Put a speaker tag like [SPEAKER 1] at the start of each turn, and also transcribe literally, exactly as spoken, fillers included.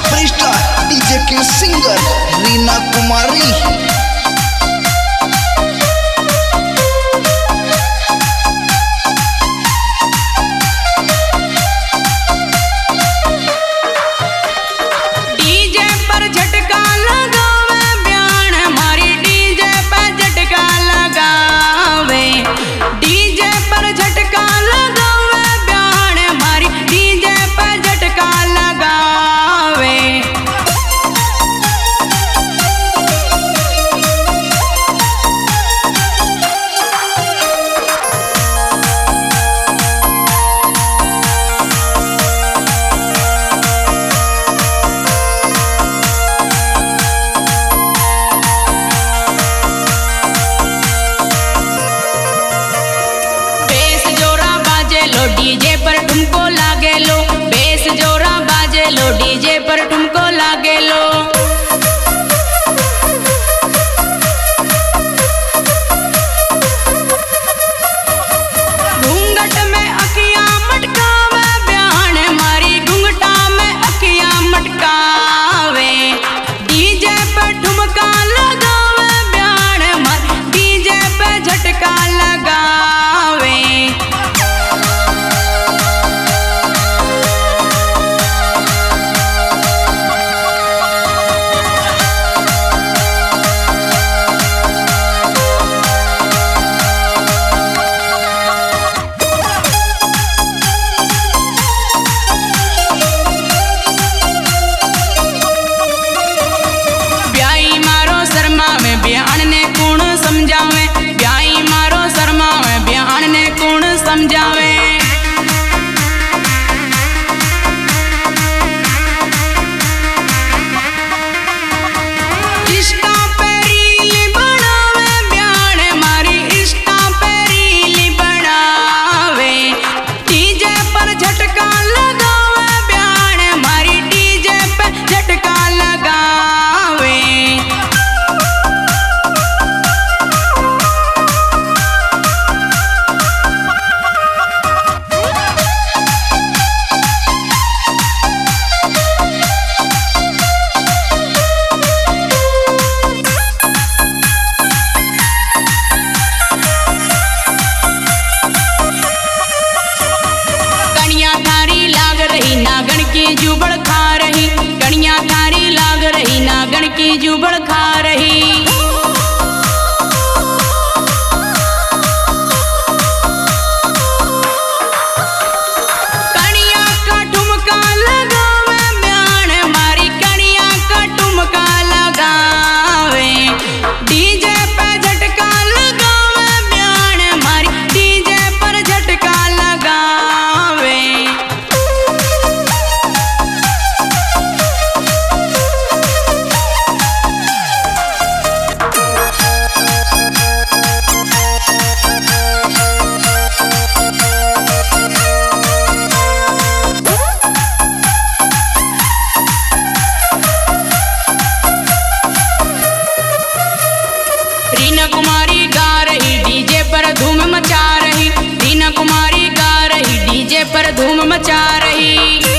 [SPEAKER 1] Superstar DJ के singer Reena Kumari.
[SPEAKER 2] DJ पर ठुमको लागे लो, बेस जोरा बाजे लो, डीजे पर ठुमको लागे लो। घूंघट में अखियां मटकावे ब्याहन मारी, घूंघटा में अखियां मटकावे, डीजे पर ठुमका लगावे ब्याहन मारी, डीजे पे झटका लगावे। ब्याहन ने कौन समझावे, ब्याई मारो शर्मावे, ब्याहन ने कौन समझावे। इष्टा पे रील बनावे ब्याहन मारी, इष्टा पे रील बनावे, डीजे पर झटका लगावे ब्याहन मारी, डीजे पे झटका लगावे। नागन की जुबड़ खा रही, कनिया थारी लाग रही, नागन की जुबड़ खा रही। कनिया का ठुमका लगावे ब्याहन मारी, कनिया का ठुमका लगावे, डीजे पे झटका लगावे ब्याहन मारी, डीजे पर झटका लगावे। रीना कुमारी गा रही, डीजे पर धूम मचा रही, रीना कुमारी गा रही, डीजे पर धूम मचा रही।